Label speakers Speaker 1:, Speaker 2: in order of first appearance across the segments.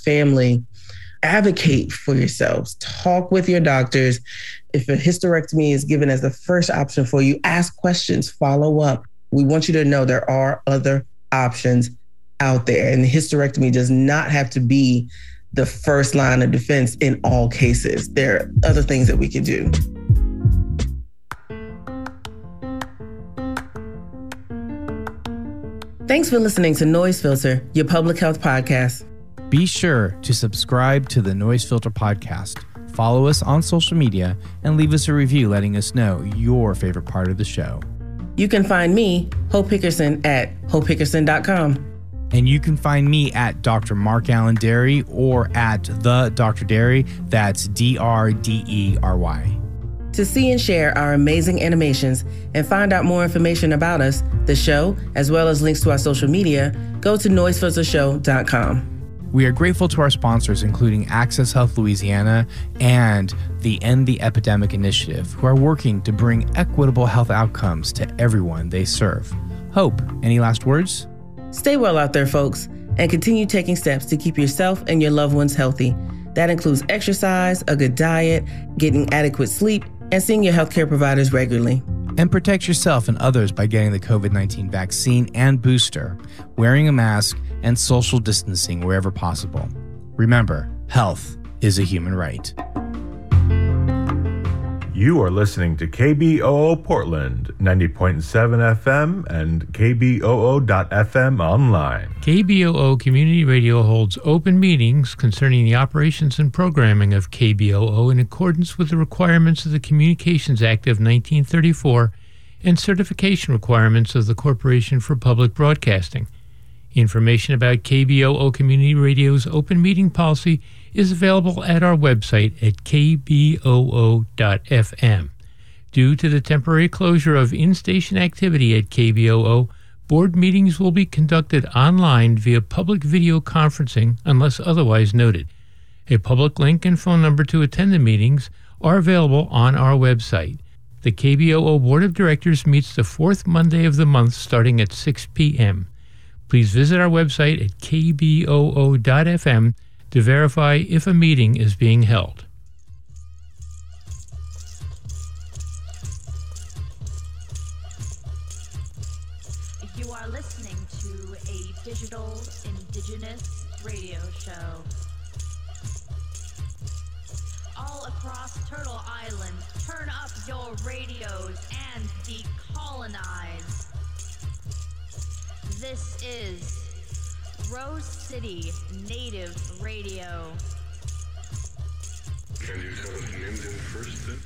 Speaker 1: family, advocate for yourselves. Talk with your doctors. If a hysterectomy is given as the first option for you, ask questions, follow up. We want you to know there are other options out there, and the hysterectomy does not have to be the first line of defense in all cases. There are other things that we can do. Thanks for listening to Noise Filter, your public health podcast.
Speaker 2: Be sure to subscribe to the Noise Filter podcast, follow us on social media, and leave us a review letting us know your favorite part of the show.
Speaker 1: You can find me, Hope Hickerson, at hopehickerson.com.
Speaker 2: And you can find me at Dr. Mark Allen Derry or at the Dr. Derry. That's DRDERY.
Speaker 1: To see and share our amazing animations and find out more information about us, the show, as well as links to our social media, go to noisefiltershow.com.
Speaker 2: We are grateful to our sponsors, including Access Health Louisiana and the End the Epidemic Initiative, who are working to bring equitable health outcomes to everyone they serve. Hope, any last words?
Speaker 1: Stay well out there, folks, and continue taking steps to keep yourself and your loved ones healthy. That includes exercise, a good diet, getting adequate sleep, and seeing your healthcare providers regularly.
Speaker 2: And protect yourself and others by getting the COVID-19 vaccine and booster, wearing a mask, and social distancing wherever possible. Remember, health is a human right.
Speaker 3: You are listening to KBOO Portland, 90.7 FM and KBOO.FM online.
Speaker 4: KBOO Community Radio holds open meetings concerning the operations and programming of KBOO in accordance with the requirements of the Communications Act of 1934 and certification requirements of the Corporation for Public Broadcasting. Information about KBOO Community Radio's open meeting policy is available at our website at kboo.fm. Due to the temporary closure of in-station activity at KBOO, board meetings will be conducted online via public video conferencing unless otherwise noted. A public link and phone number to attend the meetings are available on our website. The KBOO Board of Directors meets the fourth Monday of the month starting at 6 p.m. Please visit our website at kboo.fm to verify if a meeting is being held.
Speaker 5: You are listening to a digital indigenous radio show. All across Turtle Island, turn up your radios and decolonize. This is Rose City Native Radio.
Speaker 6: Can you tell us the Indian first then?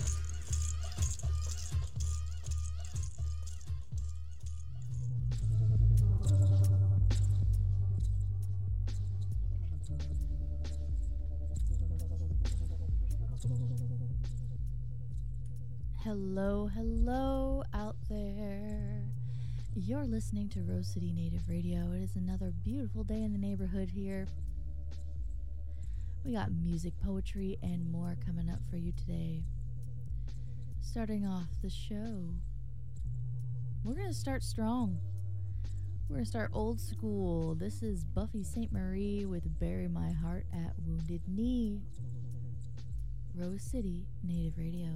Speaker 7: Hello, hello out there. You're listening to Rose City Native Radio. It is another beautiful day in the neighborhood here. We got music, poetry, and more coming up for you today. Starting off the show, we're going to start strong. We're going to start old school. This is Buffy St. Marie with Bury My Heart at Wounded Knee. Rose City Native Radio.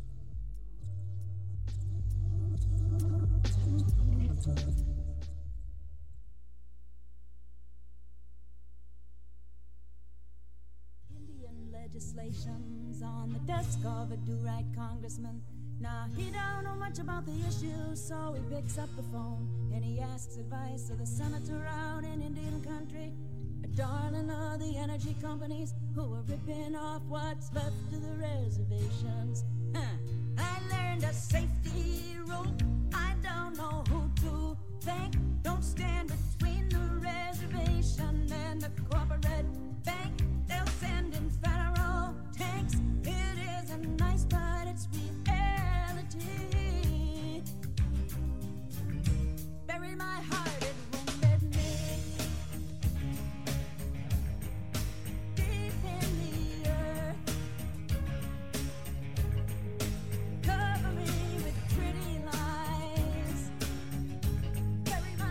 Speaker 8: Indian legislation's on the desk of a do-right congressman. Now he don't know much about the issue, so he picks up the phone and he asks advice of the senator out in Indian country, a darling of the energy companies who are ripping off what's left of the reservations. I learned a safety rule. I don't know who to thank. Don't stand between the reservation and the corporate bank. They'll send in federal tanks. It isn't nice, but it's reality. Bury my heart at Wounded Knee. Deep in the earth. Cover me with pretty lies. Bury my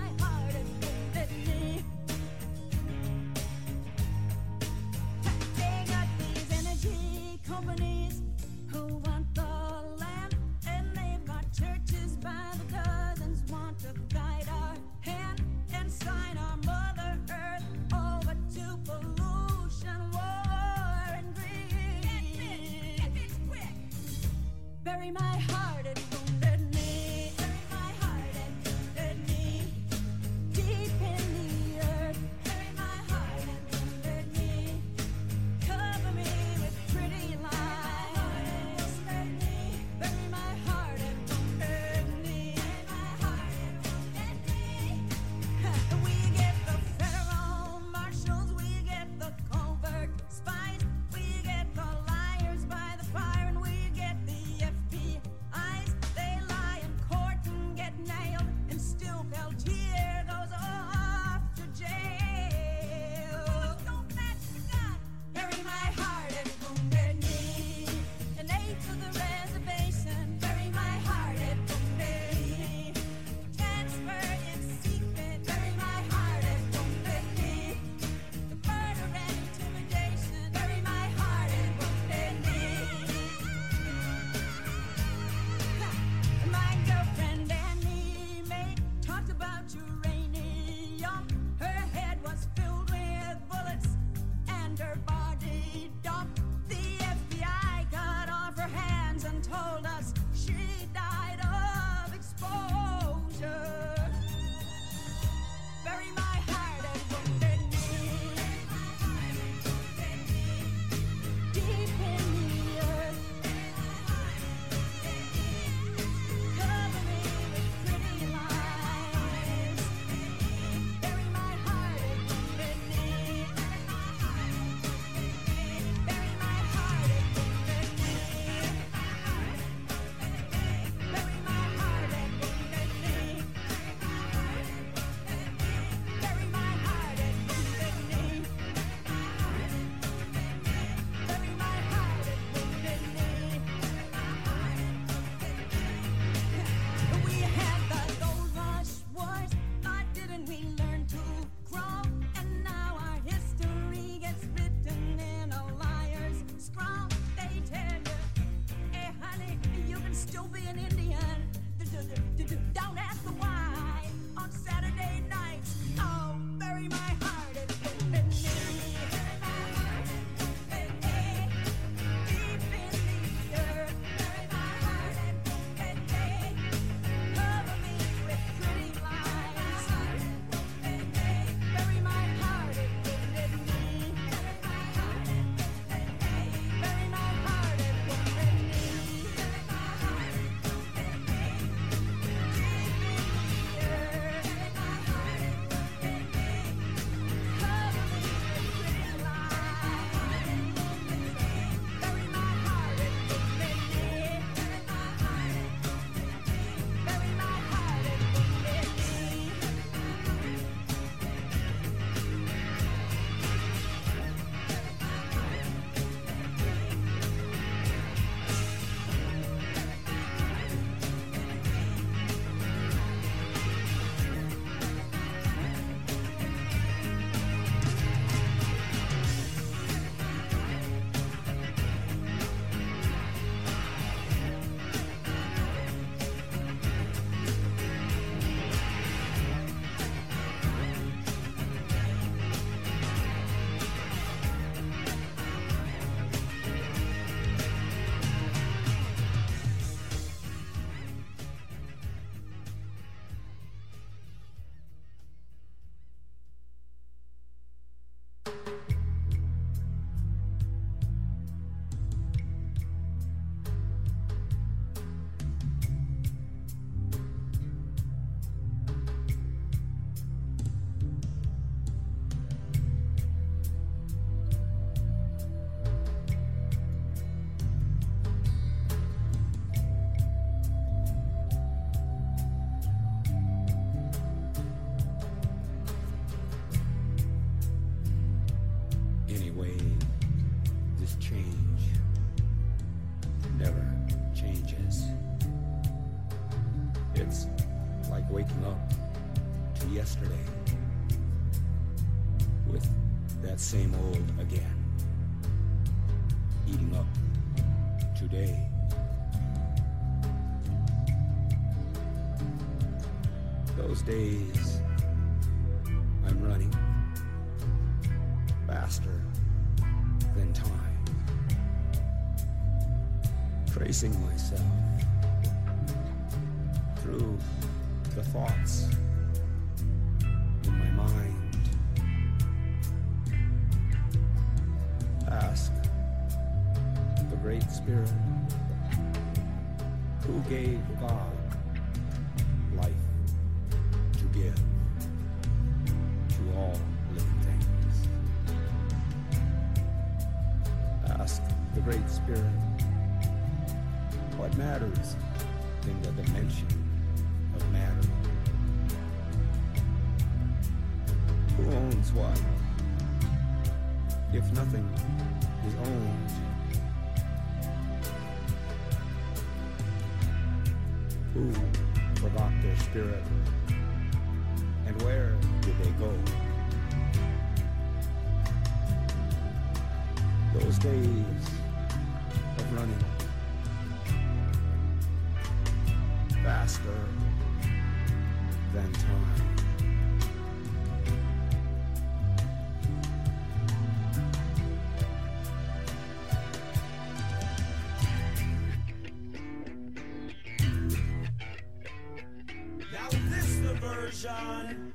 Speaker 8: Bury my heart and wounded knee. Bury my heart and wounded knee. Deep in the earth. Bury my heart and wounded knee. Cover me with pretty lies. Bury my heart and wounded knee. Bury my heart and wounded knee. We get the federal marshals. We get the covert spies. We get the liars by the fire, and we get the FBI's. They lie in court and get nailed, and still Peltier goes off to jail. Don't match the gun. Bury my heart and wounded knee. An eighth of the reservation. Bury my heart and wounded knee. Transfer in secret. Bury my heart and wounded knee. The murder and intimidation. Bury my heart and wounded knee. My girlfriend Annie Mae talked about uranium. Her head was filled with bullets and her body dumped. The FBI cut off her hands and told us she died of exposure. Bury my heart and wounded knee. Deep in the earth. Cover me with pretty lies. Bury my heart and wounded knee. Bury my heart and wounded knee. Bury my heart and wounded knee. Bury my heart and wounded knee. Bury my heart and wounded knee. We had the gold rush wars, why didn't we learn to crawl? And now our history gets written in a liar's scrawl. They tell you, hey honey, you can still be an Indian. Down at the Y on Saturday nights. Oh, bury my heart and wounded knee. Bury my heart and wounded knee. Deep in the earth. Bury my heart and wounded knee. Cover me with pretty lies. Bury my heart and wounded knee. Bury my heart and wounded knee. Bury my heart and wounded knee. Bury my heart and wounded knee. Deep in the earth. Bury my heart and wounded knee. Cover me with pretty lies. Bury my heart and wounded knee. Bury my heart and wounded knee. Bury my heart and wounded
Speaker 9: Anyway, this change never changes. It's like waking up to yesterday with that same old again, eating up today. Those days I'm running faster than time. tracing myself through the thoughts in my mind. Ask the Great Spirit who gave God life to give to all living things. Ask the Great Spirit what matters in the dimension of matter. Who owns what? If nothing is owned, who forgot their spirit, and where did they go? Those days of running faster than time.
Speaker 10: Now this the version.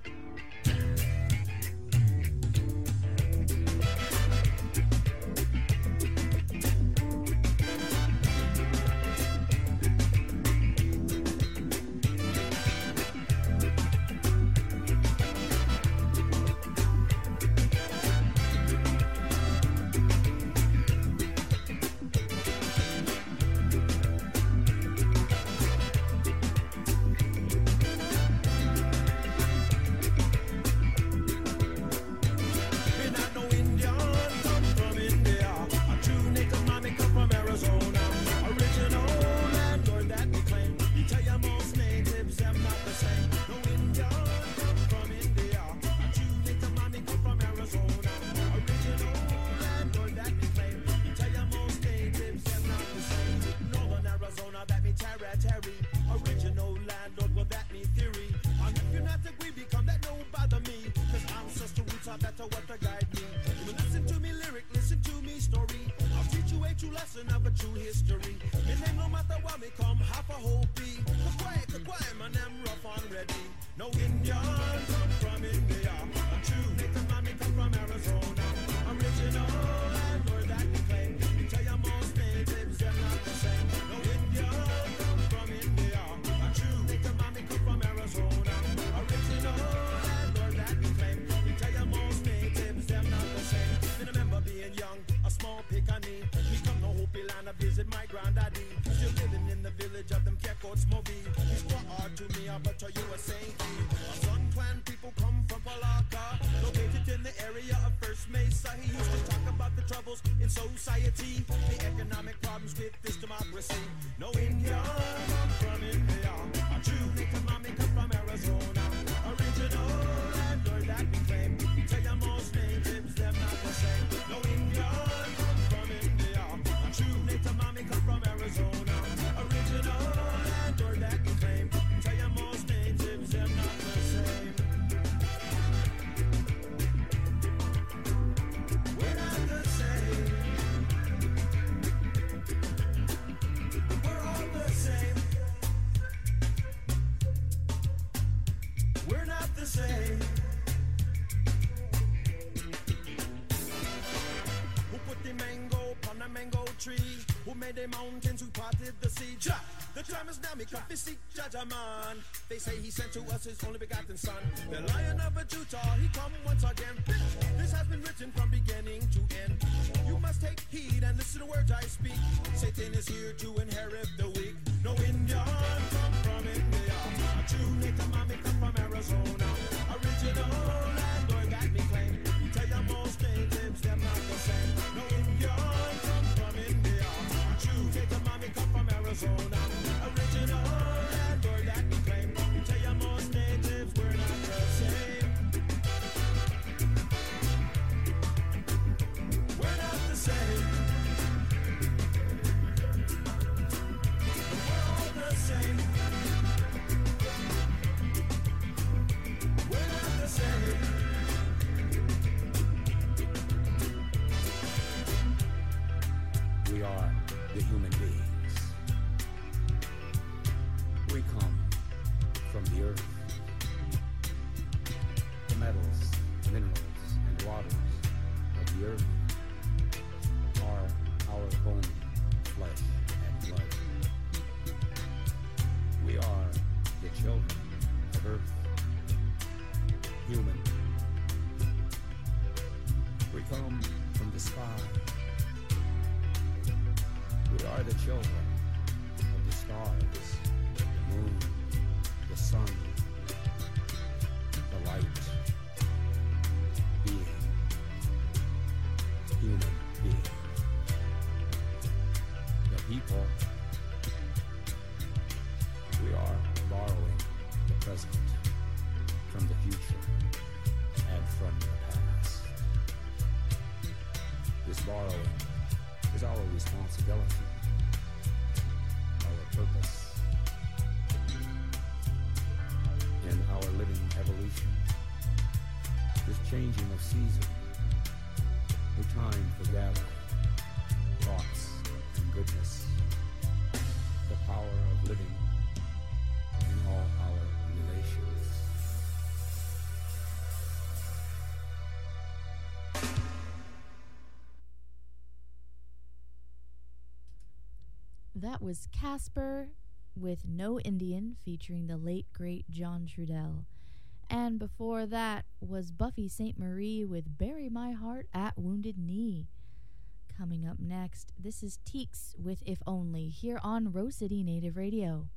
Speaker 10: They say he sent to us his only begotten son, the Lion of Judah. He come once again. This has been written from beginning to end. You must take heed and listen to words I speak. Satan is here to inherit the weak. No Indian come from India. A true native mommy come from Arizona. Original landlord that me claim. Tell you most natives them not the same. No Indian come from India. A true native mommy come from Arizona. Original landlord that me claim. Tell you most natives we're not the same. We're not the same. We're all the same. We're not the same.
Speaker 9: We are the human beings. We come from the earth. The metals, minerals, and waters of the earth are our bone, flesh, and blood. We are the children of earth, human. We come from the sky. We are the children of the stars, the moon, the sun, the light, being, human being. The people, we are borrowing the present from the future and from the past. This borrowing is our responsibility, our purpose in our living evolution, this changing of season, a time for gathering thoughts and goodness, the power of living in all our relations.
Speaker 7: That was Casper with No Indian featuring the late great John Trudell. And before that was Buffy St. Marie with Bury My Heart at Wounded Knee. Coming up next, this is Teeks with If Only here on Rose City Native Radio.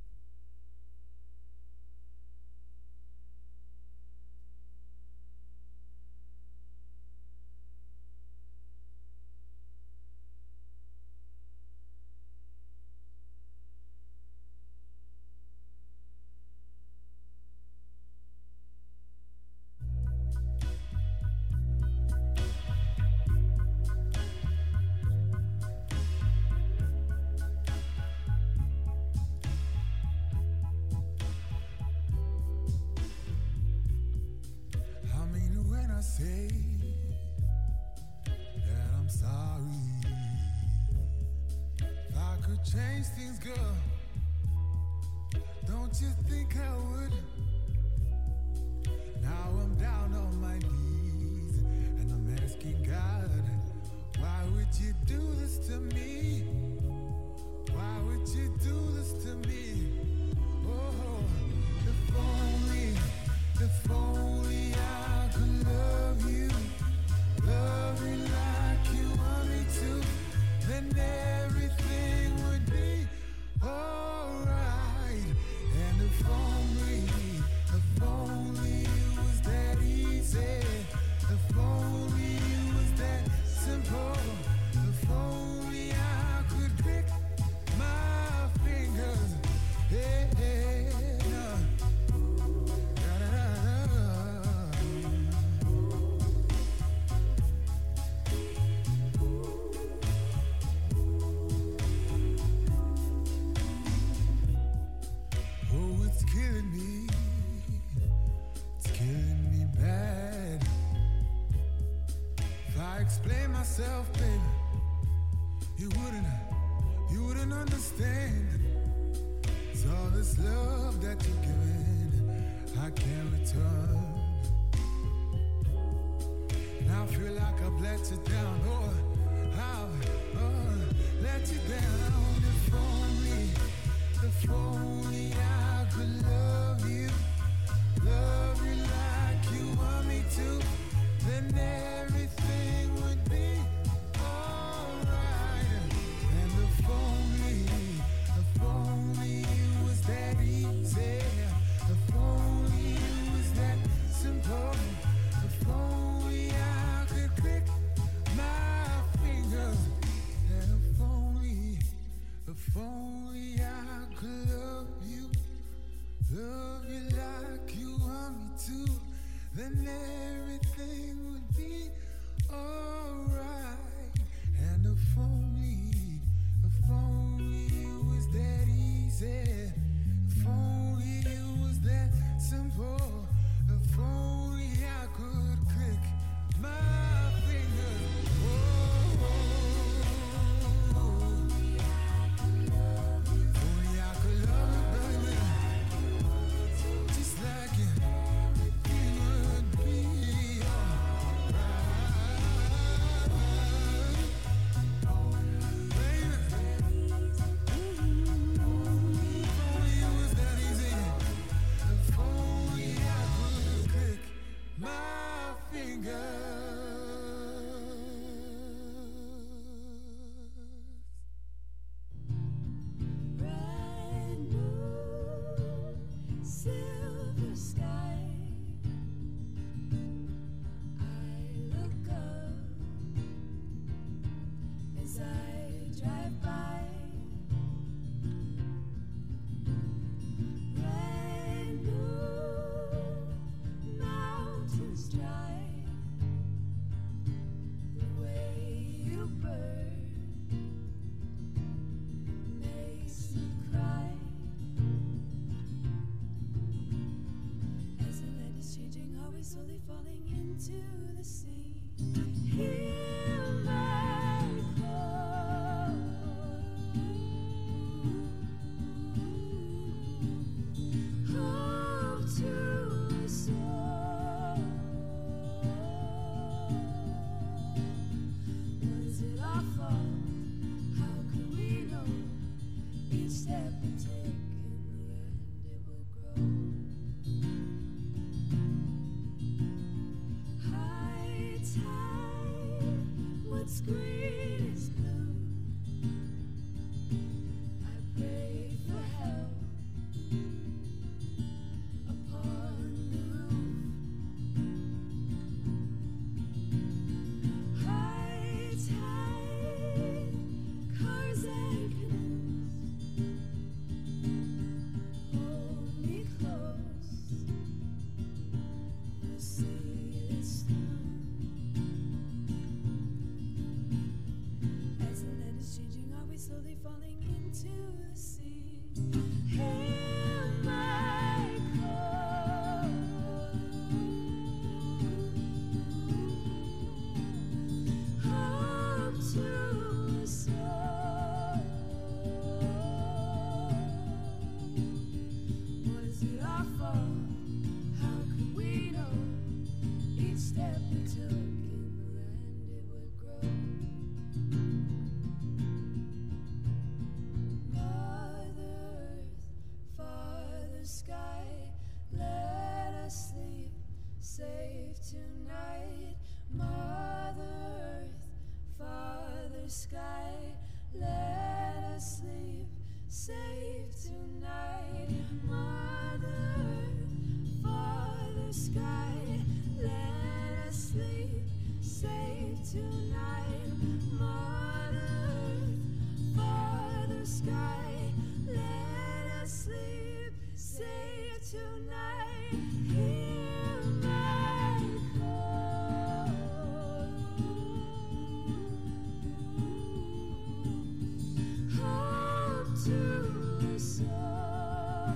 Speaker 11: Say that I'm sorry. If I could change things, girl, don't you think I would? Now I'm down on my knees and I'm asking God, why would you do this to me? Why would you do this to me? Oh, if only I could love you like you want me to, then everything would be alright. And if only it was that easy, if only it was that simple, if only I could pick my fingers. Hey, hey, explain myself, baby, you wouldn't understand. It's all this love that you're giving, I can't return. And I feel like I've let you down, I've let you down. If only I could love you like you want me to, then everything would be alright. And if only it was that easy, if only it was that simple, if only I could pick my
Speaker 8: drive by. Red moon, mountains dry. The way you burn makes me cry. As the land is changing, are we slowly falling into the sea? Hear my call. Hope to us all. Was it our fault? How could we know? Each step we take in the end it would grow. High tide, what's green is blue. I pray for help upon the roof. High tide, cars and canoes. Hold me close, we'll see this through. As the land is changing, are we slowly falling into the sea? Hear my call. Hope to us all. Was it our fault? How could we know? Each step we took in the land it would grow. Mother Earth, Father Sky, let us sleep safe tonight. Mother Earth, Father Sky, let us sleep safe tonight. Mother Earth, Father Sky, let us sleep safe tonight. Mother Earth, Father Sky, let us sleep safe tonight. Hear my call. Hope to us all.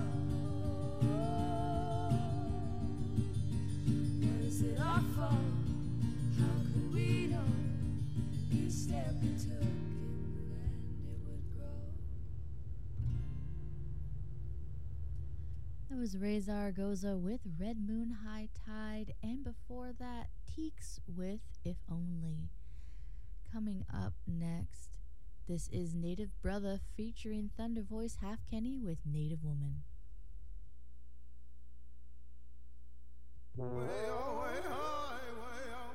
Speaker 8: Was it our fault? How could we know? Each step we took in the land it would grow.
Speaker 7: That was Ray Zaragoza with Red Moon High Tide, and before that, Teeks with If Only. Coming up next, this is Native Brother featuring Thunder Voice Half Kenny with Native Woman.
Speaker 11: Way oh, way high, way oh.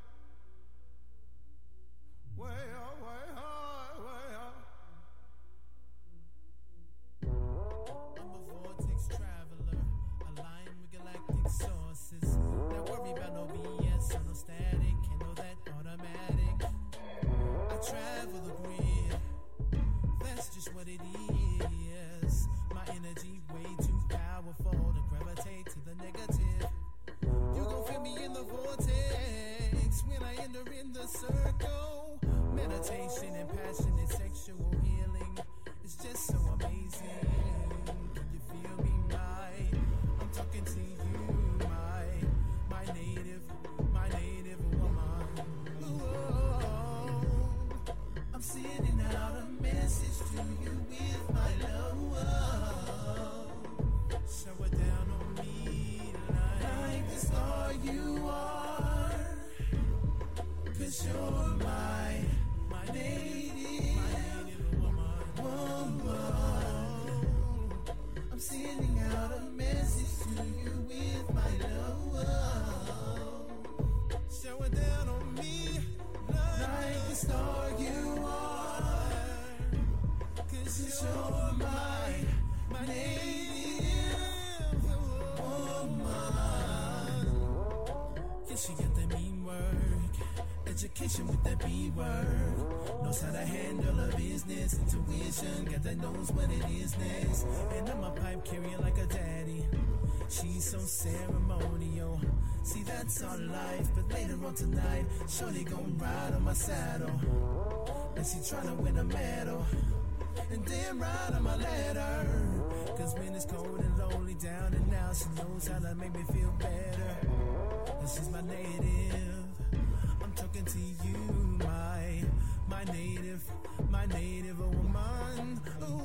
Speaker 11: Way oh, way high, way oh.
Speaker 10: I'm a vortex traveler, aligned with galactic sources. Not worry about no BS or no static, handle that automatic. I travel the grid, that's just what it is. My energy way too powerful to gravitate to the negative. You gon' feel me in the vortex when I enter in the circle. Meditation and passionate sexual healing, it's just so amazing. Can you feel me, I'm talking to you, my native woman. Ooh, I'm sending out a message to you with my love. Shower down on me like the star you are, 'cause you're my native woman. I'm sending out a message to you with my love. Shower down on me like the star you are, 'cause you're my native woman. Yeah, she got that mean work, education with that B word. Knows how to handle a business. Intuition, got that knows what it is next. And I'm a pipe carrier like a daddy. She's so ceremonial. See, that's our life. But later on tonight, shorty gon' ride on my saddle. And she tryna win a medal. And then ride on my ladder. Cause when it's cold and lonely down and out, she knows how to make me feel better. And she's my native. I'm talking to you, my native woman.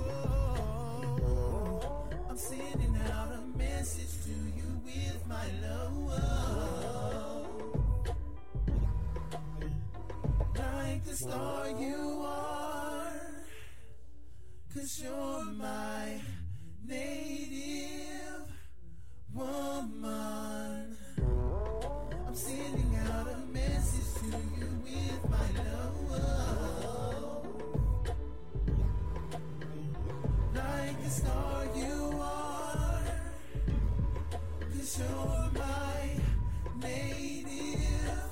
Speaker 10: Oh, I'm sending out a message to you with my love. Like the star you are, 'cause you're my native woman. I'm sending out a message to you with my love. Like the star you are, 'cause you're my native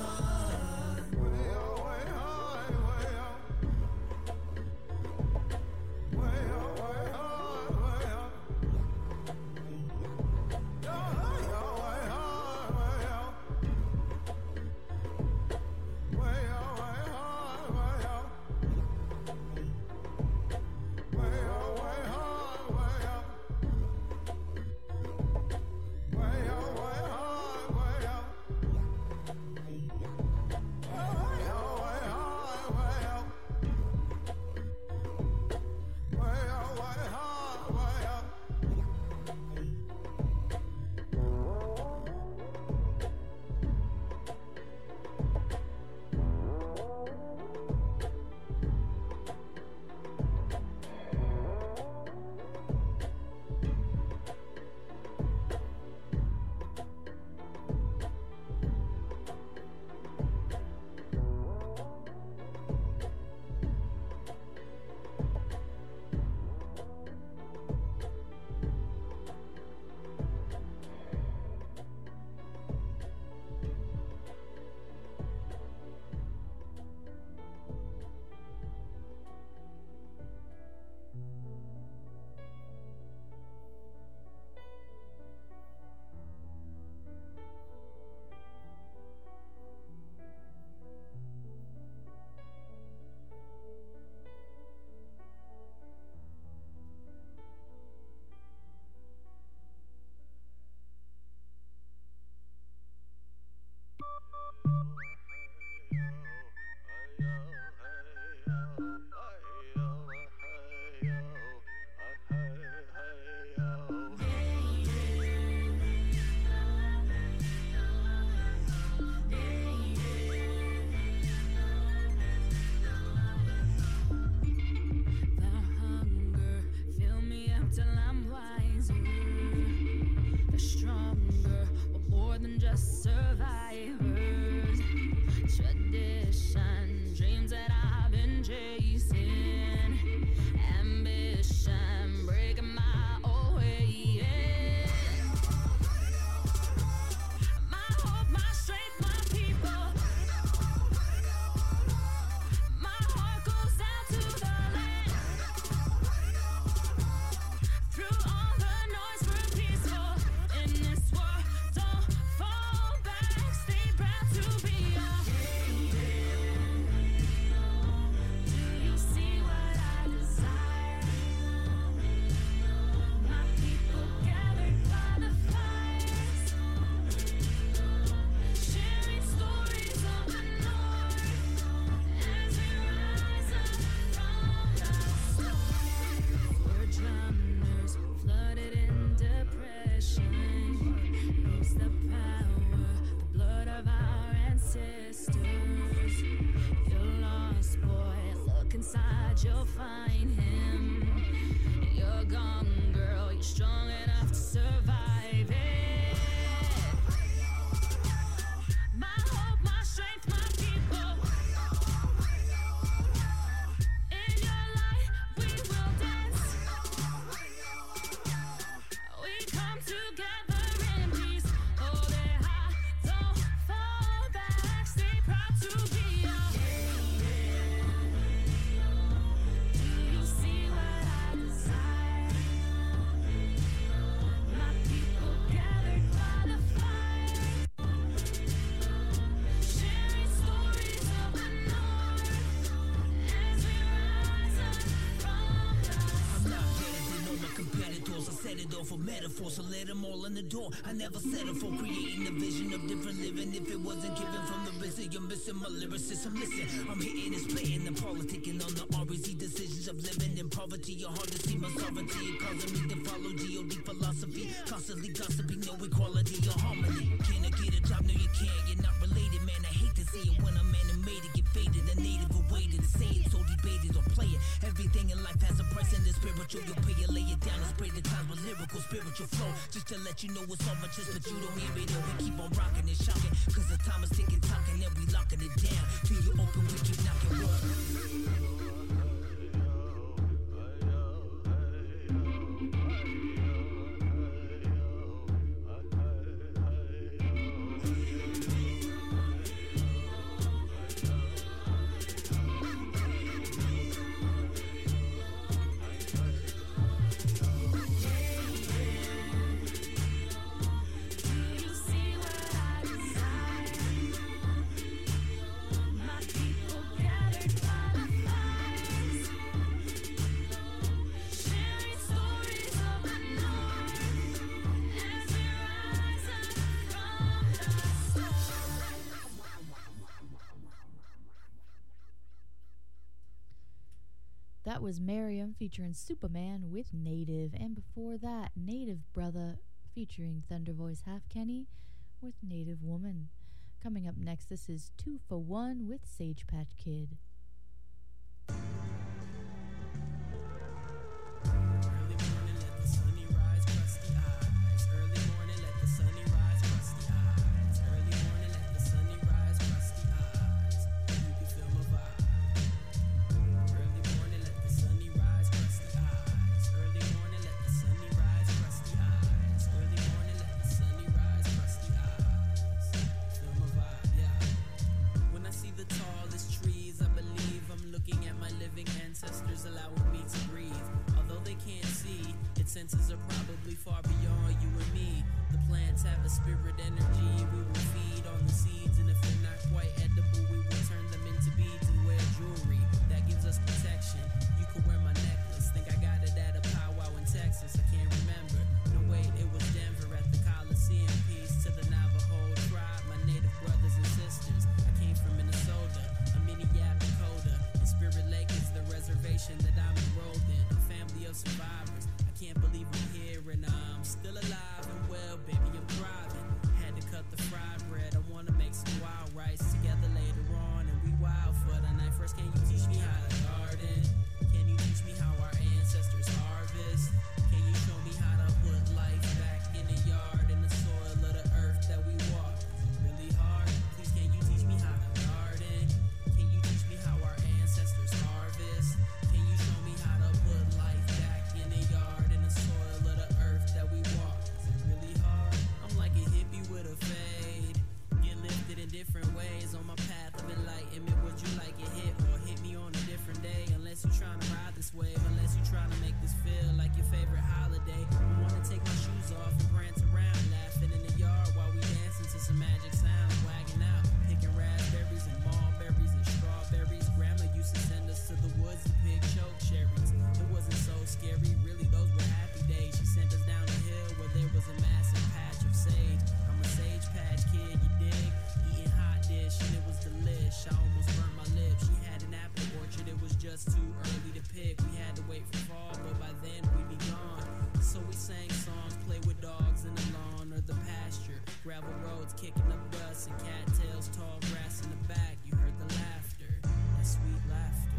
Speaker 10: woman.
Speaker 12: powerful metaphor, so let them all in the door. I never settle for creating a vision of different living. If it wasn't given from the risen, you're missing my lyricism. Listen, I'm hitting and splitting and politicking on the REC decisions of living in poverty. You're hard to see my sovereignty. It causing me to follow G.O.D. philosophy. Constantly gossiping, no equality or harmony. Can I get a job? No, you can't. You're not related, man. I hate to see it when I'm animated. Get faded, a native awaited to say it, so debated or play it. Everything in life has a price, and the spiritual you'll pay it. Lay it down and spray the times with lyrical spiritual flow. Just to let you know it's on my chest, but you don't hear it. And we keep on rocking and shocking, cause the time is ticking, talking, and we locking it down. Till you open, we keep knocking wood.
Speaker 7: That was Miriam featuring Superman with Native, and before that, Native Brother featuring Thunder Voice Half Kenny with Native Woman. Coming up next, this is 2 for 1 with Sage Patch Kid.
Speaker 13: Senses are probably far beyond you and me. The plants have a spirit energy. We will feed on the seeds, and if they're not quite edible, we will turn them into beads and wear jewelry. That gives us protection. You could wear my necklace. Think I got it at a powwow in Texas. I can't remember. No, wait, it was Denver at the Coliseum. Peace to the Navajo tribe, my native brothers and sisters. I came from Minnesota, a Minneapolis Dakota. And Spirit Lake is the reservation that I'm enrolled in. A family of survivors. Can't believe I'm here and I'm still alive and well, baby, I'm thriving. Had to cut the fried bread. I wanna make some wild rice together later on, and we wild for the night. First, can you teach me how to garden? Can you teach me how our ancestors harvest? Can you show me how to put life back in the yard, in the soil of the earth that we walk? Is it really hard? Please, can you teach me how to garden? Can you teach me how our ancestors harvest? Can you show me how to put life back in the yard? Soil of the earth that we walk. Is it really hard? I'm like a hippie with a fade. Get lifted in different ways on my path of enlightenment. Would you like it hit or hit me on a different day? Unless you're trying to ride this wave, unless you're trying to make this feel like your favorite holiday. I wanna take my shoes off and prance around, laughing in the yard while we dancing to some magic sounds, wagging out, picking raspberries and mulberries and strawberries. Grandma used to send us to the woods to pick choke cherries. It wasn't so scary, really. Those were happy days. She sent us down the hill where there was a massive patch of sage. I'm a Sage Patch Kid, you dig? Eating hot dish and it was delish. I almost burnt my lips. She had an apple orchard, it was just too early to pick. We had to wait for fall, but by then we'd be gone. So we sang songs, play with dogs in the lawn or the pasture. Gravel roads kicking up dust and cattails, tall grass in the back. You heard the laughter, that sweet laughter.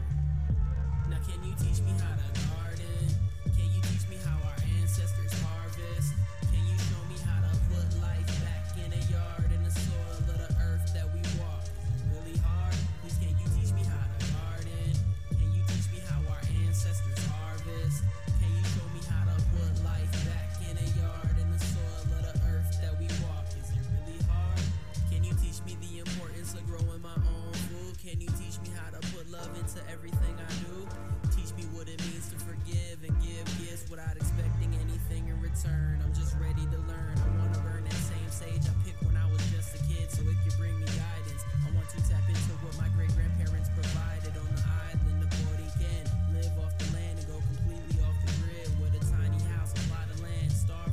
Speaker 13: Now can you teach me how to garden? Can you teach me how our ancestors harvest? Can you show me how to put life back in a yard, in the soil of the earth that we walk? Is it really hard? Please, can you teach me how to garden? Can you teach me how our ancestors harvest? Can you show me how to put life back in a yard, in the soil of the earth that we walk? Is it really hard? Can you teach me the importance of growing my own food? Can you teach me how to put love into everything I do? Teach me what it means to forgive and give gifts without expecting anything in return. I'm just ready to learn. I want to burn that same sage I picked when I was just a kid so it could bring me guidance. I want to tap into what my great-grandparents provided on the island of Borinquen. Live off the land and go completely off the grid with a tiny house, a plot of land, stars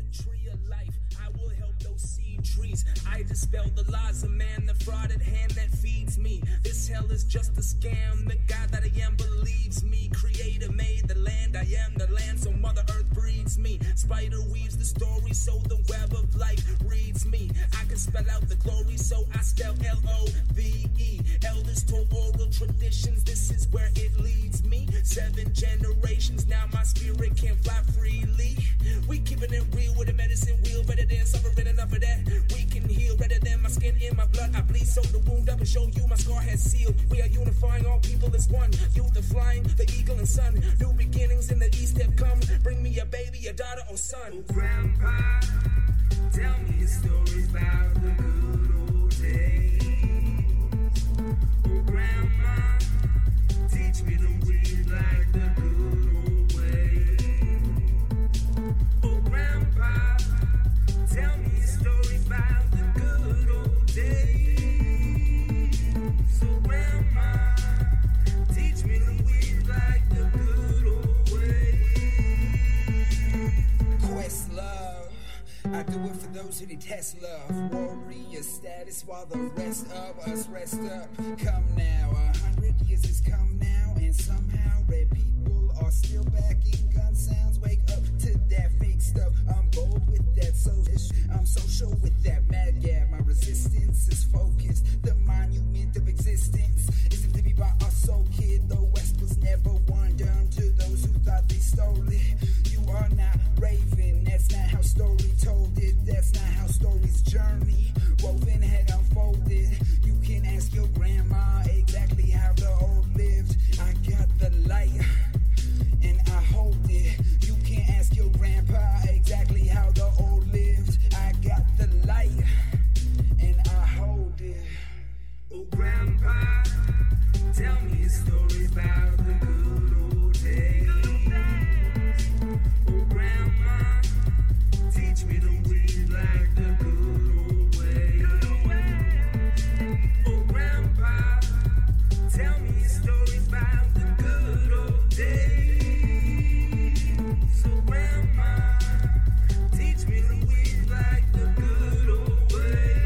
Speaker 13: tree of life. I will help those seed trees. I dispel the lies of man, the frauded hand that feeds me. This hell is just a scam. The God that I am believes me. Creator made the land. I am the land, so Mother Earth breeds me. Spider weaves the story, so the web of life reads me. I can spell out the glory, so I spell L-O-V-E. Elders told oral traditions, this is where it leads me. 7 generations, now my spirit can fly freely. We keeping it real with a medicine wheel, better than suffering enough of that. We can heal better than my skin in my blood. I bleed so the wound up and show you my scar has sealed. We are unifying all people as one. Youth are flying, the eagle and sun. New beginnings in the east have come. Bring me a baby, a daughter or son.
Speaker 10: Oh, Grandpa, tell me a story about the good old days. Oh, Grandma, teach me to read like the good old ways. Oh, Grandpa, tell me a story about the good old days. So, Grandma, teach me to read like the good old ways.
Speaker 14: Quest love, I do it for those who detest love. Warrior status while the rest of us rest up. Come now, 100 years has come now, and somehow red people are still backing gun sounds. Wake up to that fake stuff. I'm bold with that soulish. I'm social with that mad gab. My resistance is focused. The monument of existence isn't to be by our soul, kid. The West was never one done to those who thought they stole it. You are not Raven. That's not how story told it. That's not how stories journey. Woven had unfolded. You can ask your grandma exactly how the old lived. I got the light and I hold it. You can ask your grandpa exactly how the old lived. I got the light and I hold it.
Speaker 10: Oh, Grandpa, tell me a story about the good old days. Oh, Grandma, teach me to read like the good old ways. Oh, Grandpa, tell me a story about the good old days. So, Grandma, teach me to read like the good old ways.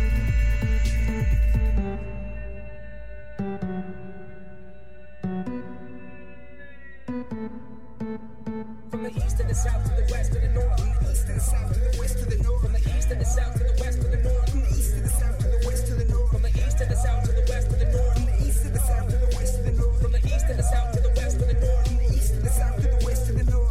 Speaker 13: From the east to the south to the west to the north.
Speaker 14: From the east to the south to the west to the north.
Speaker 13: From the east to the south to the west to the north.
Speaker 14: From the east to the south to the west to the north.
Speaker 13: From the east to the south to the west to the north.
Speaker 14: From the east to the south to the west to the north.
Speaker 13: From the east to the south to the west to the north.
Speaker 14: From the east to the south to the west to the north.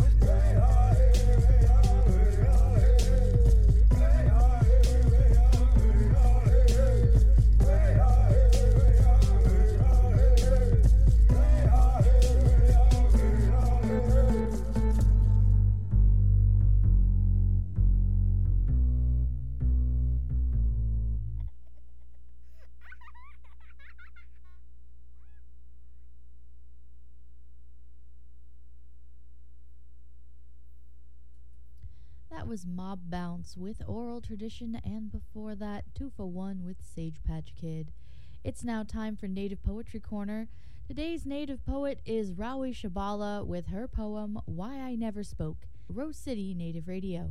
Speaker 7: That was Mob Bounce with Oral Tradition, and before that, 2 for 1 with Sage Patch Kid. It's now time for Native Poetry Corner. Today's native poet is Rawi Shabala with her poem, Why I Never Spoke, Rose City Native Radio.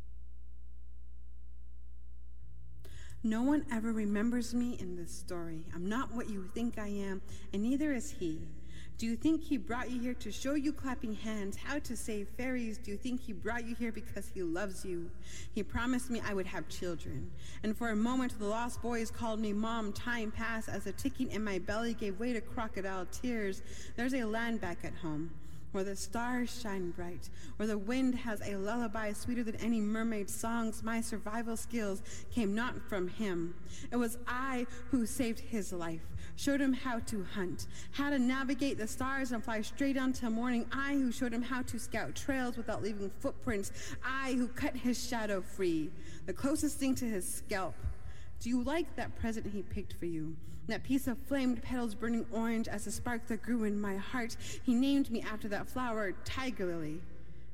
Speaker 15: No one ever remembers me in this story. I'm not what you think I am, and neither is he. Do you think he brought you here to show you clapping hands how to save fairies? Do you think he brought you here because he loves you? He promised me I would have children. And for a moment, the lost boys called me mom. Time passed as the ticking in my belly gave way to crocodile tears. There's a land back at home, where the stars shine bright, where the wind has a lullaby sweeter than any mermaid songs. My survival skills came not from him. It was I who saved his life, showed him how to hunt, how to navigate the stars and fly straight on till morning. I who showed him how to scout trails without leaving footprints. I who cut his shadow free, the closest thing to his scalp. Do you like that present he picked for you? That piece of flamed petals burning orange as the spark that grew in my heart. He named me after that flower, Tiger Lily.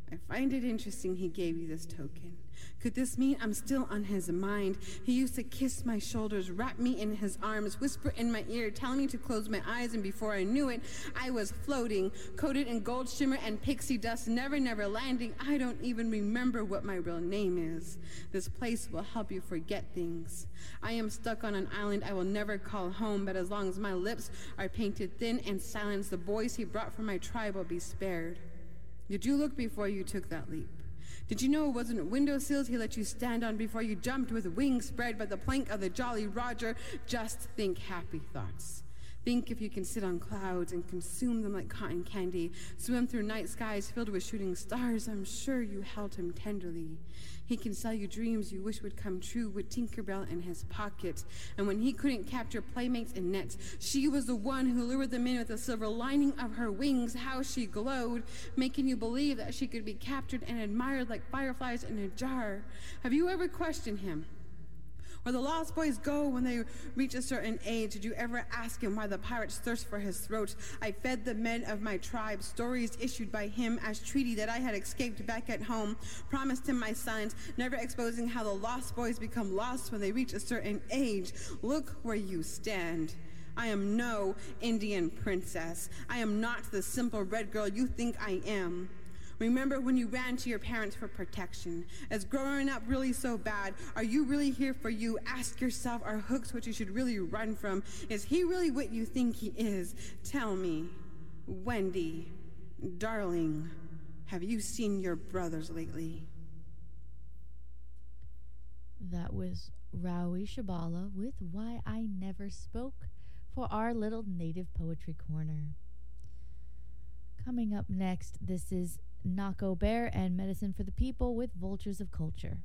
Speaker 15: I find it interesting he gave you this token. Could this mean I'm still on his mind? He used to kiss my shoulders, wrap me in his arms, whisper in my ear, telling me to close my eyes, and before I knew it, I was floating, coated in gold shimmer and pixie dust, never landing. I don't even remember what my real name is. This place will help you forget things. I am stuck on an island I will never call home, but as long as my lips are painted thin and silenced, the boys he brought from my tribe will be spared. Did you look before you took that leap? Did you know it wasn't windowsills he let you stand on before you jumped with wings spread by the plank of the Jolly Roger? Just think happy thoughts. Think if you can sit on clouds and consume them like cotton candy, swim through night skies filled with shooting stars. I'm sure you held him tenderly. He can sell you dreams you wish would come true with Tinkerbell in his pocket. And when he couldn't capture playmates in nets, she was the one who lured them in with the silver lining of her wings. How she glowed, making you believe that she could be captured and admired like fireflies in a jar. Have you ever questioned him? Where the lost boys go when they reach a certain age? Did you ever ask him why the pirates thirst for his throat? I fed the men of my tribe stories issued by him as treaty that I had escaped back at home, promised him my silence, never exposing how the lost boys become lost when they reach a certain age. Look where you stand. I am no Indian princess. I am not the simple red girl you think I am. Remember when you ran to your parents for protection? Is growing up really so bad? Are you really here for you? Ask yourself, are hooks what you should really run from? Is he really what you think he is? Tell me, Wendy, darling, have you seen your brothers lately?
Speaker 7: That was Rawi Shabala with Why I Never Spoke for our little Native Poetry Corner. Coming up next, this is Nako Bear and Medicine for the People with Vultures of Culture.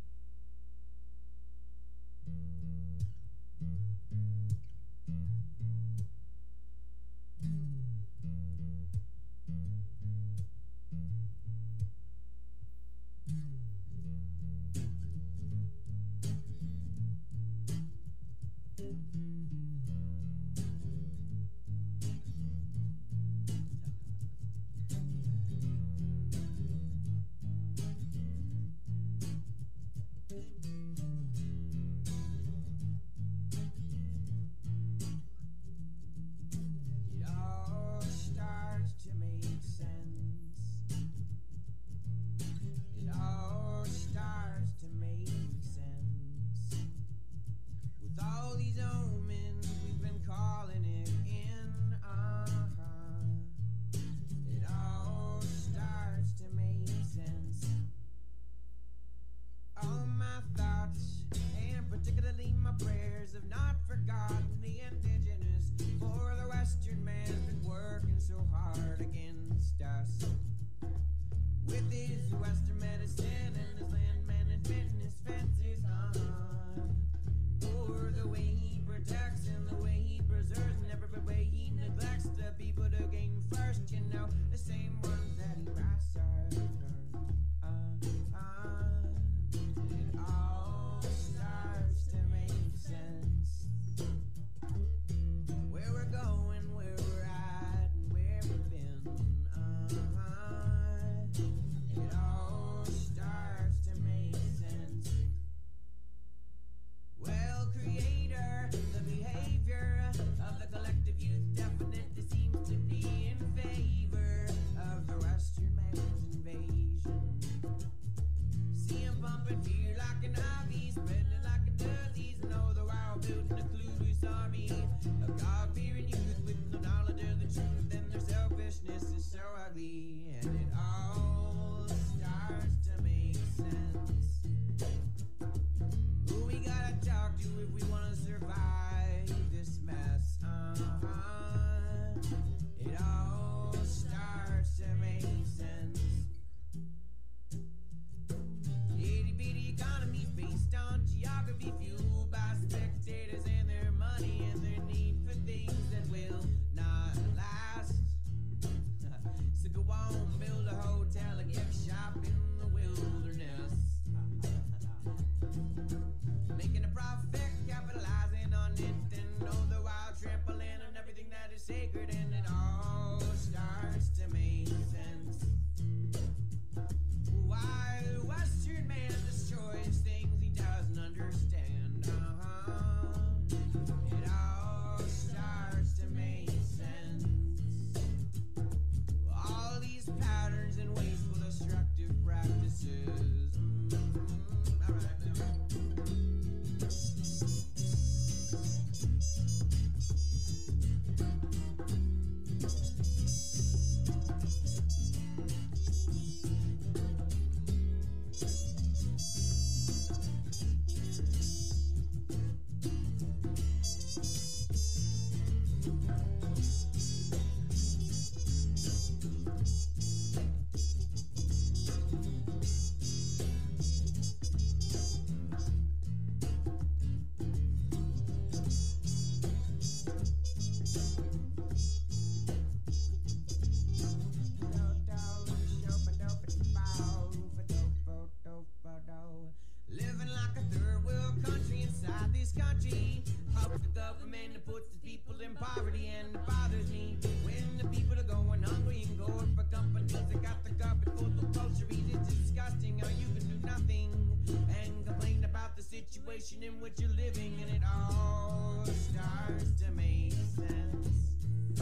Speaker 10: this country. Up the government that puts the people in poverty, and it bothers me when the people are going hungry and going for companies that got the garbage full of groceries. It's disgusting how you can do nothing and complain about the situation in which you're living, and it all starts to make sense.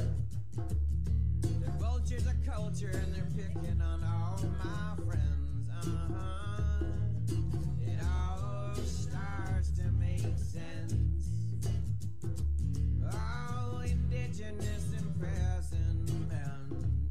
Speaker 10: The vultures are culture and they're picking on all my friends. It all starts to make sense. Oh, indigenous and present men.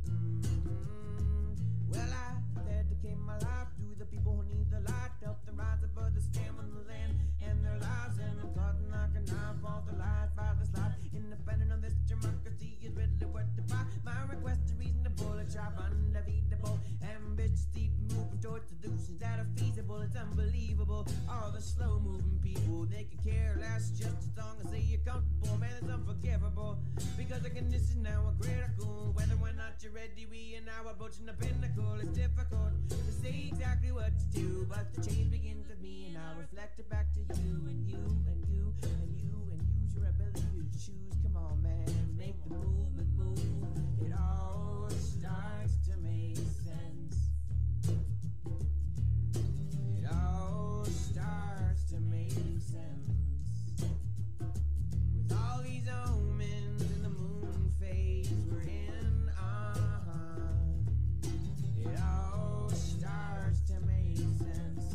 Speaker 10: Well, I dedicate my life to the people who need the light, help them rise above the scam on the land and their lives, and I'm cutting like a knife all the lies by the slide. Independent of this democracy is really worth the fight. My request is reasonable, a tribe undefeatable, ambitious, deep moving towards solutions that are feasible. It's unbelievable. All the slow moving people, they can care less just as long as they are comfortable. Man, it's unforgivable because the conditions now are critical. Whether or not you're ready, we are now approaching the pinnacle. It's difficult to say exactly what to do, but the change begins with me, and I'll reflect it back to you and you and you and you, and use your ability to choose. Come on, man, make the movement move. It all starts to make sense. It all starts to make sense. With all these omens in the moon phase we're in, it all starts to make sense.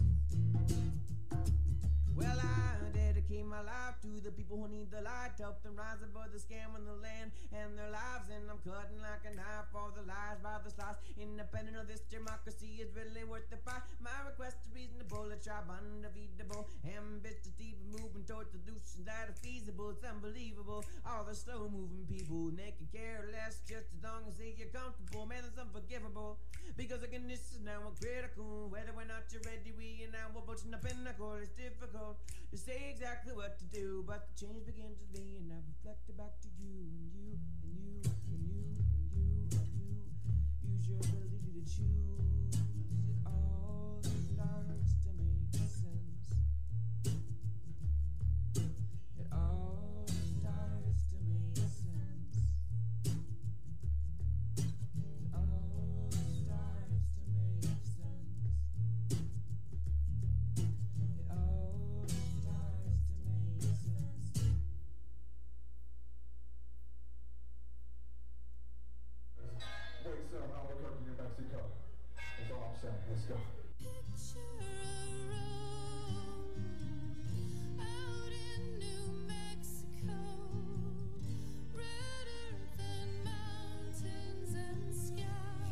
Speaker 10: Well, I dedicate my life to the people who need the light, help them rise above the scam on the land and their lives, and I'm cutting like a knife all the lies by the slice. Independent of this democracy is really worth the fight. My request is reasonable, a tribe undefeatable, ambitious, deep moving towards solutions that are feasible. It's unbelievable. All the slow moving people, they can care less just as long as they get comfortable. Man, it's unforgivable because the conditions now are critical. Whether or not you're ready, we are now approaching the pinnacle. It's difficult to say exactly what to do, but the change begins with me, and I reflect it back to you and you and you and you and you and you. Use your ability to choose. It all starts to make sense. It all starts to make sense. It all starts to make sense. It all starts to make sense.
Speaker 16: Wake up, Albuquerque, New Mexico. That's all I'm saying. Let's go.
Speaker 17: Out in New Mexico, redder than mountains and sky.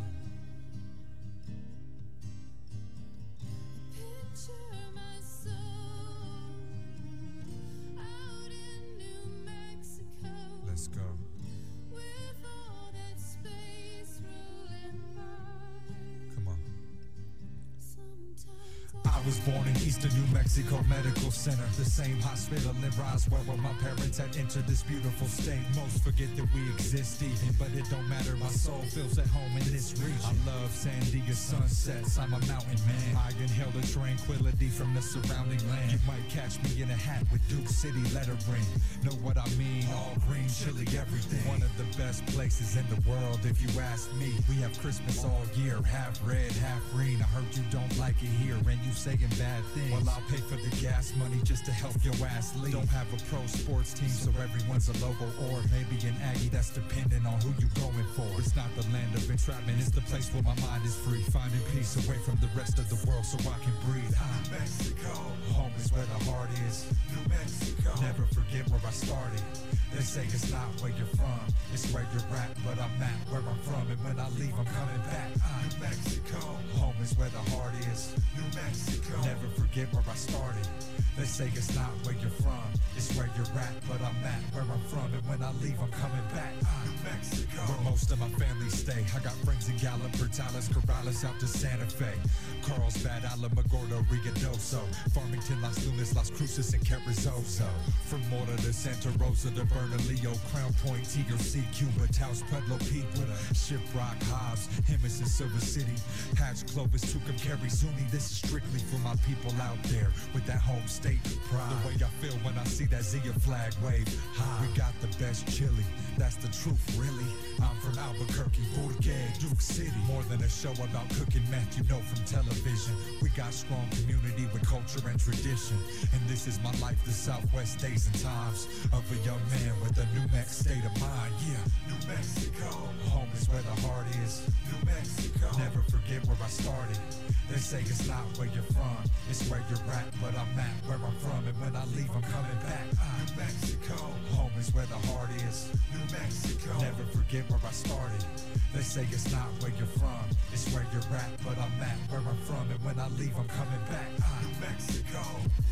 Speaker 17: Picture my soul out in New Mexico.
Speaker 16: Let's go.
Speaker 17: With all that space rolling by.
Speaker 16: Come on.
Speaker 17: Sometimes
Speaker 16: I was born in Eastern New Mexico Medical Center, the same hospital in Roswell where my parents had entered this beautiful state. Most forget that we exist even, but it don't matter. My soul feels at home in this region. I love San Diego sunsets. I'm a mountain man. I inhale the tranquility from the surrounding land. You might catch me in a hat with Duke City lettering. Know what I mean? All green, chili, everything. One of the best places in the world, if you ask me. We have Christmas all year, half red, half green. I heard you don't like it here, and you saying bad things. Well, I'll pay for the gas money just to help your ass leave. Don't have a pro sports team, so everyone's a logo, or maybe an Aggie. That's dependent on who you going for. It's not the land of entrapment, it's the place where my mind is free. Finding peace away from the rest of the world so I can breathe. New Mexico, home is where the heart is. New Mexico, never forget where I started. They say it's not where you're from, it's where you're at, but I'm at where I'm from, and when I leave, I'm coming back. New Mexico, home is where the heart is. New Mexico, never forget where I started. They say it's not where you're from, it's where you're at, but I'm at where I'm from, and when I leave, I'm coming back. New Mexico, where most of my family stay. I got friends in Gallup, Portales, Corrales, out to Santa Fe, Carlsbad, Alamogordo, Ruidoso, Farmington, Las Lunas, Las Cruces, and Carrizozo. From Mora to Santa Rosa to Bernalillo, Crown Point, TRC, Cuba, Taos, Pueblo, People, Shiprock, Hobbs, Hemis, and Silver City, Hatch, Clovis, Tucum, Carrie, Zuni. This is strictly for my people out there with that home state state of pride. The way I feel when I see that Zia flag wave high. We got the best chili, that's the truth, really. I'm from Albuquerque, Bourguet, Duke City. More than a show about cooking meth, you know from television. We got strong community with culture and tradition. And this is my life, the Southwest days and times of a young man with a New Mex state of mind. Yeah, New Mexico, home is where the heart is. New Mexico, never forget where I started. They say it's not where you're from, it's where you're at, but I'm at where I'm from, and when I leave, I'm coming back. New Mexico, home is where the heart is. New Mexico, never forget where I started. They say it's not where you're from, it's where you're at, but I'm at where I'm from, and when I leave, I'm coming back. New Mexico.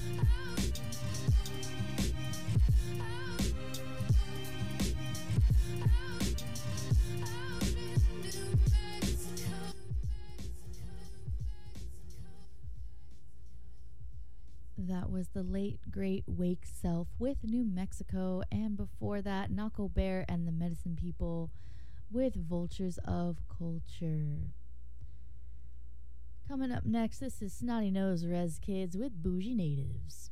Speaker 7: That was the late, great Wake Self with New Mexico. And before that, Knuckle Bear and the Medicine People with Vultures of Culture. Coming up next, this is Snotty Nose Rez Kids with Bougie Natives.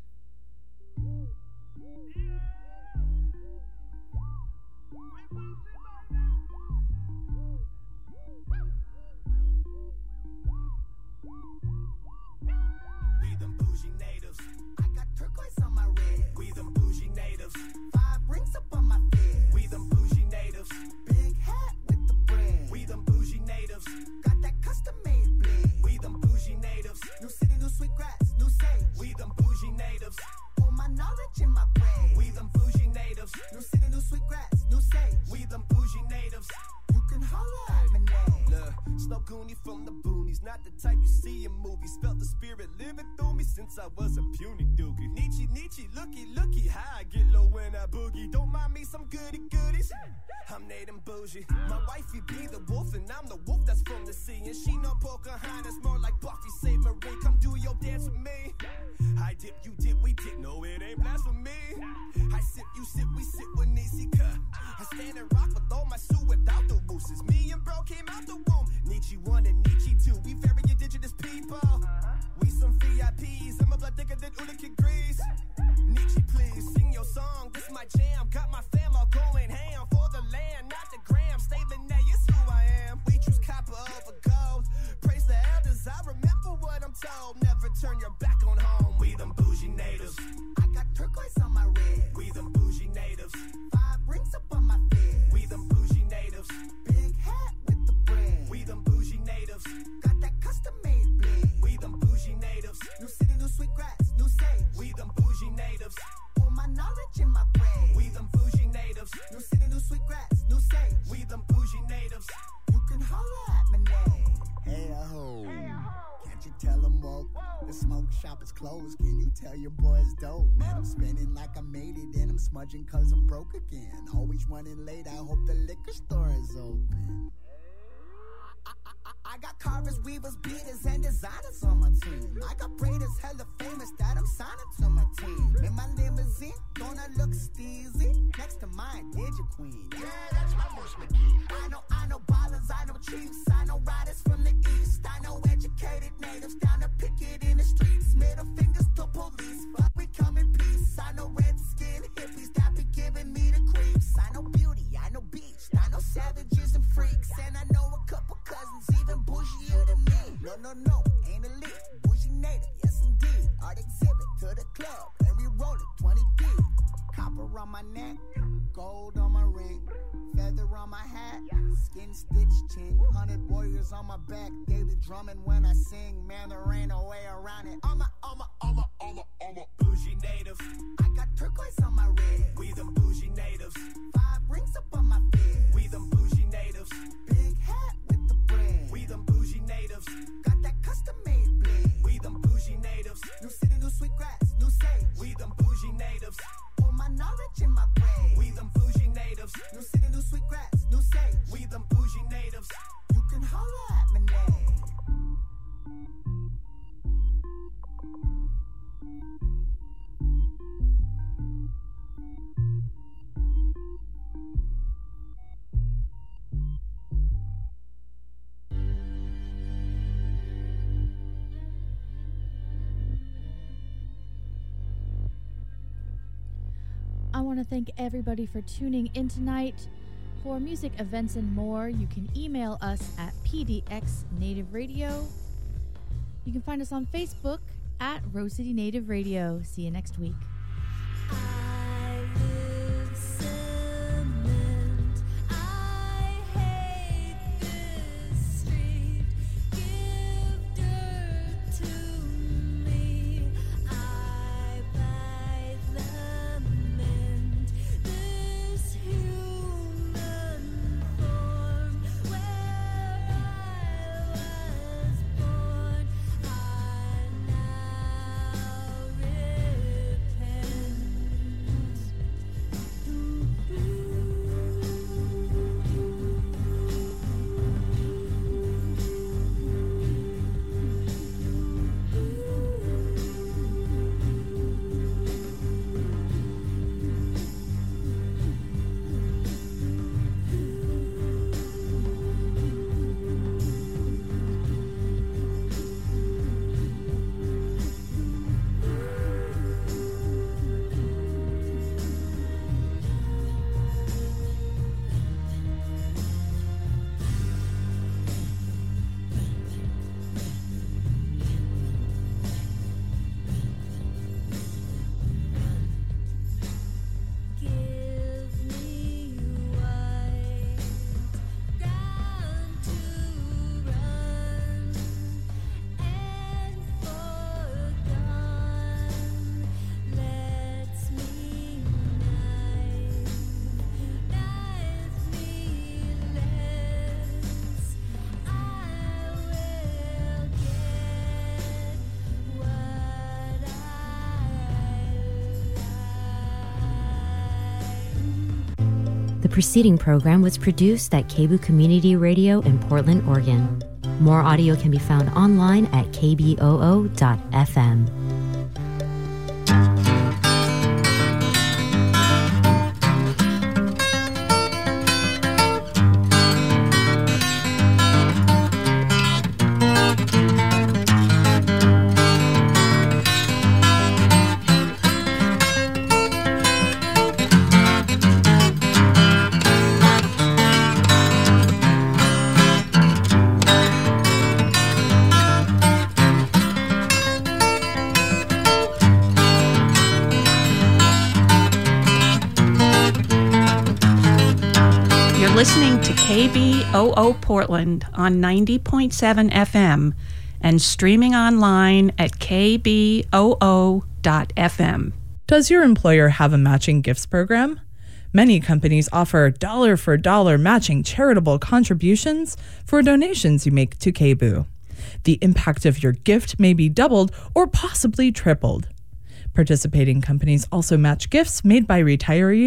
Speaker 10: We them bougie natives. I got turquoise on my red. We them bougie natives. 5 rings up on my fist. We them bougie natives. Big hat with the brand. We them bougie natives. Got that custom made bling. We them bougie natives. New city, new sweet grass, new sage. We them bougie natives. All my knowledge in my brain. We them bougie natives. New city, new sweet grass, new sage. We them bougie natives. You can holler at my name. Look, Snow Goonie from the boonies. Not the type you see in movies. Felt the spirit living through me since I was a puny dookie. Nietzsche, looky, how I get low when I boogie. Don't mind me some goodies. I'm Nate and bougie. My wifey be the wolf and I'm the wolf that's from the sea. And she no Pocahontas, more like Buffy Saint Marie. Come do your dance with me. I dip, you dip, we dip. No, it ain't blasphemy. I sip, you sip, we sip with Nietzsche cut. I stand and rock with all my suit without the wooses. Me and bro came out the womb. Nietzsche 1 and Nietzsche 2. We very indigenous people. We some VIPs. I'm a blood thicker than Ulick Grease. Nietzsche, please sing your song. This my jam. Got my fam all going ham for the land, not the gram. Statement A is who I am. We choose copper over gold. Praise the elders. I remember what I'm told. Never turn your back on home. We them bougie natives. I got turquoise on my red. We them bougie natives. 5 rings up on my fist. We them bougie natives. Big hat with the brand. We them bougie natives. Got that custom made bling. We them bougie natives. New city, new sweet grass, new sage. We them bougie natives. All my knowledge in my brain. We them bougie natives. New city, new sweet grass, new sage. We them bougie natives. You can holler at my name.
Speaker 18: Hey, ho. Can't you tell them woke? The smoke shop is closed. Can you tell your boys dope? Man, I'm spending like I made it, and I'm smudging cause I'm broke again. Always running late, I hope the liquor store is open. I got carvers, weavers, beaters, and designers on my team. I got braiders hella famous that I'm signing to my team. In my limousine, gonna look steezy. Next to mine, Digi Queen. Yeah, that's my Bush McGee. I know ballers, I know chiefs. I know riders from the east. I know educated natives down to picket in the streets. Middle fingers to police, but we come in peace. I know red skin hippies that be giving me the creeps. I know beauty, I know beach. I know savages and freaks. And I know a couple cousins even bougier than me. No, ain't elite, bougie native, yes indeed. Art exhibit to the club, and we roll it 20 deep. Copper on my neck, gold on my ring, feather on my hat, skin stitch chin, 100 warriors on my back. They be drumming when I sing, man, there ain't no way around it. I'm a bougie native. I got turquoise on my red. We them bougie natives. 5 rings up on my fist. We them bougie natives. Big hat with the brand. We them bougie natives. Got that custom made bling. We them bougie natives. New city, new sweet grass, new sage. We them bougie natives. All my knowledge in my brain. We them bougie natives. New city, new sweet grass, new sage. We them bougie natives. You can holler at my name.
Speaker 7: want to thank everybody for tuning in tonight. For music, events, and more, you can email us at PDX Native Radio. You can find us on Facebook at Rose City Native Radio. See you next week.
Speaker 19: The preceding program was produced at KBOO Community Radio in Portland, Oregon. More audio can be found online at kboo.fm.
Speaker 20: Listening to KBOO Portland on 90.7 FM and streaming online at kboo.fm.
Speaker 21: Does your employer have a matching gifts program? Many companies offer dollar-for-dollar matching charitable contributions for donations you make to KBOO. The impact of your gift may be doubled or possibly tripled. Participating companies also match gifts made by retirees